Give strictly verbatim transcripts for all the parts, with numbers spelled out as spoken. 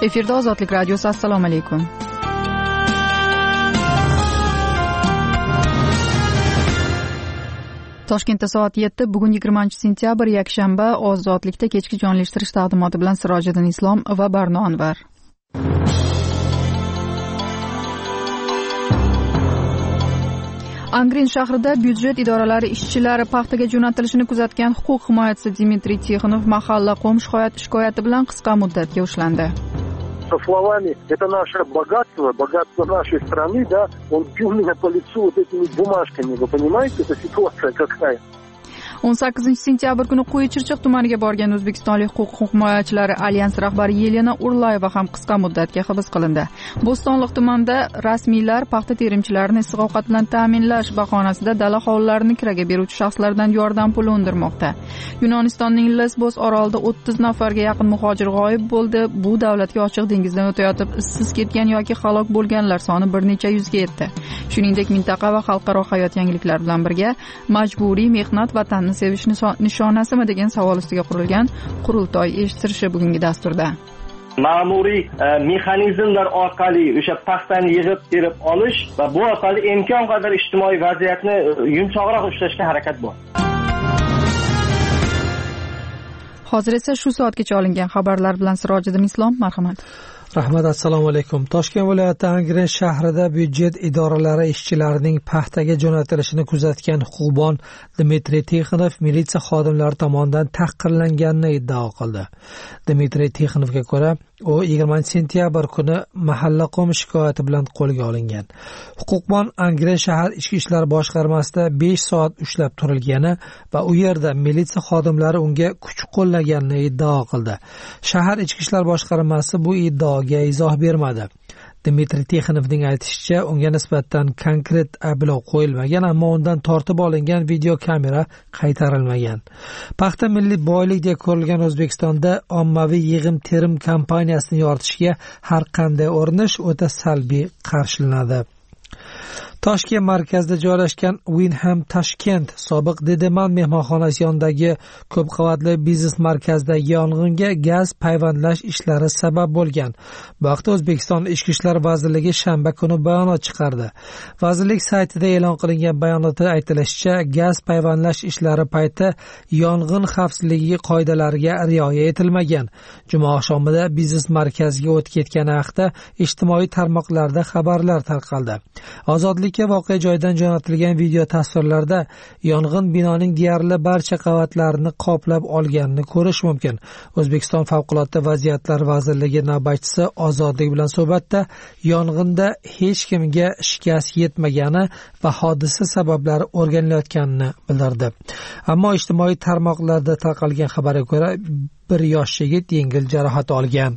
Efirda Ozodlik radiosi. Assalomu alaykum. Toshkentda soat yetti, bugun yigirmanchi sentyabr, yakshanba. Ozodlikda kechki jonlashtirish taqdimoti bilan Sirojiddin Islom va Barno Anvar. Angren shahrida byudjet idoralari ishchilari paxtaga jo'natilishini kuzatgan huquq himoyachisi Dmitriy Tixonov mahalla qom shikoyati bilan qisqa muddatga ushlandi. Словами, это наше богатство, богатство нашей страны, да, он бил меня по лицу вот этими бумажками, вы понимаете, это ситуация какая? o'n sakkizinchi sentyabr kuni Qo'y-Chirchiq tumaniga borgan O'zbekistonlik huquq himoyachilari alyans rahbari Yelena Urlayeva ham qisqa muddatga hibs qilindi. Bo'stonliq tumanida rasmiylar paxta terimchilarini issiq ovqat bilan ta'minlash bahonasida dala hovlilarini kiraga beruvchi shaxslardan yordam puli undirmoqda. Yunonistonning Lesbos orolida o'ttiz nafarga yaqin muhojir g'oyib bo'ldi. Bu davlatga ochiq dengizdan o'tayotib izsiz ketgan yoki halok bo'lganlar soni bir necha yuzga yetdi. Shuningdek, mintaqa va xalqaro hayot yangiliklari bilan birga majburiy mehnat vatanni sevish nishonasimi degan savol ustiga qurilgan qurultoy eshittirishi bugungi dasturda. Ma'muriy e, mexanizmlar orqali o'sha paxtani yig'ib terib olish va bu orqali imkon qadar ijtimoiy vaziyatni yumshoqroq ushlashga harakat bor. Hozir esa shu soatgacha olingan xabarlar bilan Sirojiddin Islom, marhamat. Rahmat, assalomu alaykum. Toshkent viloyati Angren shahrida byudjet idoralari ishchilarining paxtaga jo'natilishini kuzatgan huquqbon Dmitriy Tixonov militsiya xodimlari tomonidan tahqirlanganini iddao qildi. Dmitriy Tixonovga ko'ra, u yigirmanchi sentyabr kuni mahalla qom shikoyati bilan qo'lga olingan. Huquqbon Angren shahar ichki ishlar boshqarmasida besh soat ushlab turilgani va u yerda militsiya xodimlari unga kuch qo'llaganini iddao qildi. Shahar ichki ishlar boshqarmasi bu iddao izoh bermadi. Dmitriy Tixonovning aytishicha, unga nisbatan konkret ayblov qo'yilmagan, ammo undan tortib olingan video kamera qaytarilmagan. Paxta milliy boylik deb ko'rilgan O'zbekistonda ommaviy yig'im-terim kampaniyasini yoritishga har qanday urinish o'ta salbiy qarshilanadi. Toshkent markazida joylashgan Winham Tashkent sobiq Dedeman mehmonxonasi yonidagi ko'p qavatli biznes markazidagi yong'inga gaz payvandlash ishlari sabab bo'lgan. Bu haqda O'zbekiston Ichki ishlar vazirligi shanba kuni bayonot chiqardi. Vazirlik saytida e'lon qilingan bayonotda aytilishicha, gaz payvandlash ishlari payti yong'in xavfsizligi qoidalariga rioya etilmagan. Juma oqshomida biznes markaziga o'tib ketgani haqida ijtimoiy tarmoqlarda xabarlar tarqaldi. Ozodlik voqea joyidan jo'natilgan video tasvirlarda yong'in binoning deyarli barcha qavatlarini qoplab olganini ko'rish mumkin. O'zbekiston Favqulodda vaziyatlar vazirligi navbatchisi Ozodlik bilan suhbatda yong'inda hech kimga shikast yetmagani va hodisa sabablari o'rganilayotganini bildirdi. Ammo ijtimoiy tarmoqlarda tarqalgan xabarga ko'ra, bir yosh yigit yengil jarohat olgan.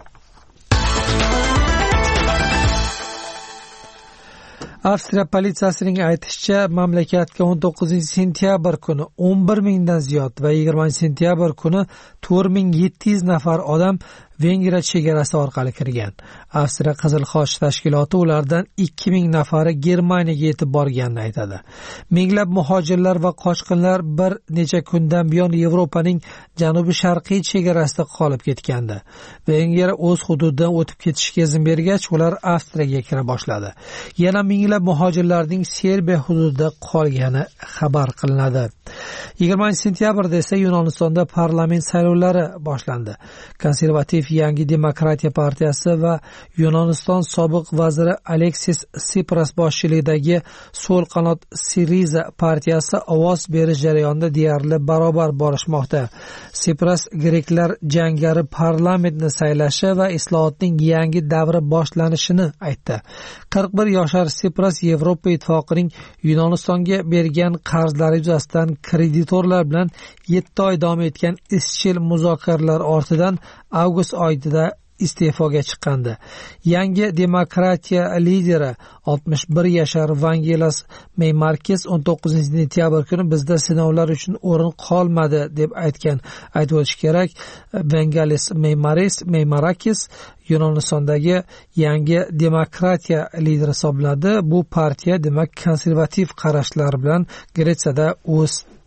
Avstriya politsiyasining aytishicha, mamlakatga o'n to'qqizinchi sentyabr kuni o'n bir mingdan ziyod va yigirmanchi sentyabr kuni to'rt ming yetti yuz nafar odam Vengriya chegarasi orqali kirgan. Avstriya Qizil Xoch tashkiloti ulardan ikki ming nafari Germaniyaga yetib borganini aytadi. Minglab muhojirlar va qochqinlar bir necha kundan buyon Yevropaning janubi-sharqiy chegarasida qolib ketgandi. Vengriya o'z hududidan o'tib ketishga izn bergach, ular Avstriyaga kira boshladi. Yana minglab muhojirlarning Serbiya hududida qolgani xabar qilinadi. yigirmanchi sentyabrda esa Yunonistonda parlament saylovlari boshlandi. Konservativ Yangi demokratiya partiyasi va Yunoniston sobiq vaziri Aleksis Sipras boshchiligidagi so'l qanot Siriza partiyasi ovoz berish jarayonida deyarli barobar borishmoqda. Sipras greklar jangari parlamentni saylashi va islohotning yangi davri boshlanishini aytdi. qirq bir yoshar Sipras Yevropa ittifoqining Yunonistonga bergan qarzlari yuzasidan kreditorlar bilan yetti oy davom etgan izchil muzokaralar ortidan avgust oyida iste'foga chiqqandi. Yangi demokratiya lideri oltmish bir yashar Vangelos Meymarkes o'n to'qqizinchi sentyabr kuni bizda sinovlar uchun o'rin qolmadi deb aytgan. Aytib o'tish kerak, Vangelos Meymaris Meymarakis Yunonistondagi yangi demokratiya lideri hisoblanadi. Bu partiya demak konservativ qarashlar bilan Gretsiyada o'z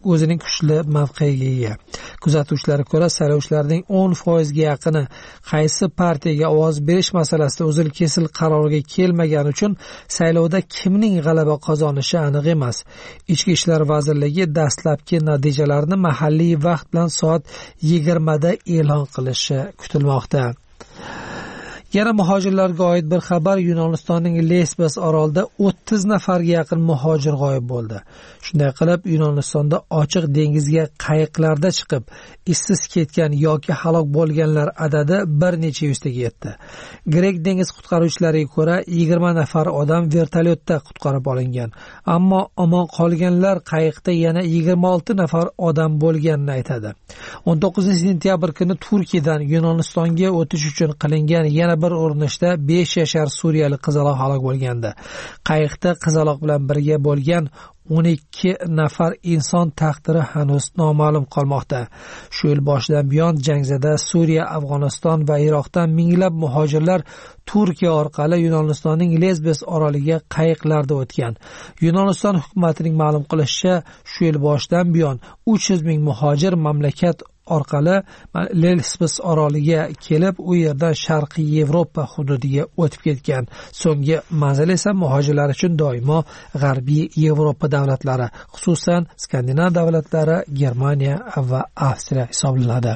o'zining kuchli mavqeiga ega. Kuzatuvchilarga ko'ra, saylovchilarning o'n foizga yaqini qaysi partiyaga ovoz berish masalasida uzil-kesil qarorga kelmagani uchun saylovda kimning g'alaba qozonishi aniq emas. Ichki ishlar vazirligi dastlabki natijalarni mahalliy vaqt bilan soat yigirmada e'lon qilishi kutilmoqda. Yana muhojirlarga oid bir xabar. Yunonistonning Lesbos orolida o'ttiz nafarga yaqin muhojir g'oyib bo'ldi. Shunday qilib, Yunonistonda ochiq dengizga qayiqlarda chiqib, izsiz ketgan yoki halok bo'lganlar adadi bir necha yuztaga yetdi. Grek dengiz qutqaruvchilariga ko'ra, yigirma nafar odam vertolyotda qutqarib olingan. Ammo omon qolganlar qayiqda yana yigirma olti nafar odam bo'lganini aytadi. o'n to'qqizinchi sentyabr kuni Turkiyadan Yunonistonga o'tish uchun qilingan yana bir urinishda besh yashar suriyalik qizaloq halok bo'lgandi. Qayiqda qizaloq bilan birga bo'lgan o'n ikki nafar inson taqdiri hanuz noma'lum qolmoqda. Shu yil boshidan buyon jangzada Suriya, Afg'oniston va Iroqdan minglab muhojirlar Turkiya orqali Yunonistonning Lesbos oroliga qayiqlarda o'tgan. Yunoniston hukumatining ma'lum qilishicha, shu yil boshidan buyon uch yuz ming muhojir mamlakat orqali Lesbos oroliga kelib, u yerdan Sharqiy Yevropa hududiga o'tib ketgan. So'nggi manzil esa muhojirlar uchun doimo G'arbiy Yevropa davlatlari, xususan Skandinav davlatlari, Germaniya va Avstriya hisoblanadi.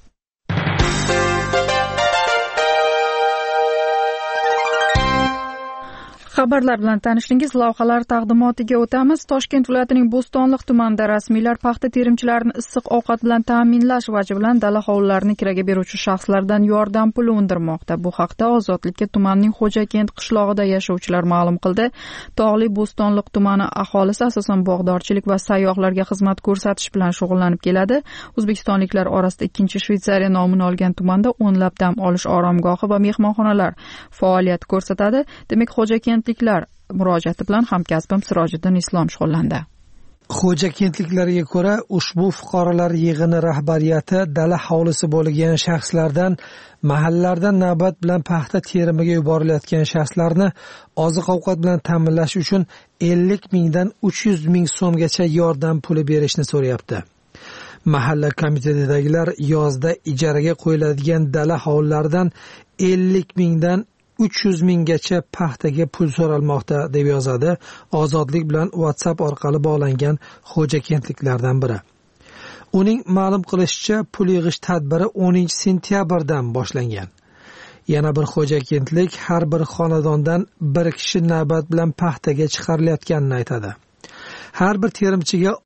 Xabarlar bilan tanishdingiz. Lavhalar taqdimotiga o'tamiz. Toshkent viloyatining Bo'stonliq tumanida rasmiylar paxta terimchilarini issiq ovqat bilan ta'minlash vaji bilan dala hovlilarini kiraga beruvchi shaxslardan yordam puli undirmoqda. Bu haqda Ozodlikka tumanning Xo'jakent qishlog'ida yashovchilar ma'lum qildi. Tog'li Bo'stonliq tumani aholisi asosan bog'dorchilik va sayyohlarga xizmat ko'rsatish bilan shug'ullanib keladi. O'zbekistonliklar orasida ikkinchi Shveysariya nomini olgan tumanda o'nlab dam olish oromgohi va mehmonxonalar faoliyat ko'rsatadi. Demak, Xo'jakent murojaati bilan hamkasbim Sirojiddin Islom shug'ullandi. Xo'jakentliklarga ko'ra, ushbu fuqarolar yig'ini rahbariyati dala hovlisi bo'lgan shaxslardan mahallalardan navbat bilan paxta terimiga yuborilayotgan shaxslarni oziq-ovqat bilan ta'minlash uchun ellik mingdan uch yuz ming so'mgacha yordam puli berishni so'rayapti. Mahalla komitetidagilar yozda ijaraga qo'yiladigan dala hovlilaridan ellik mingdan uch yuz minggacha paxtaga pul so'ralmoqda, deb yozadi Ozodlik bilan WhatsApp orqali bog'langan xo'jakentliklardan biri. Uning ma'lum qilishicha, pul yig'ish tadbiri o'ninchi sentyabrdan boshlangan. Yana bir xo'jakentlik har bir xonadondan bir kishi navbat bilan paxtaga chiqarilayotganini aytadi. Har bir terimchiga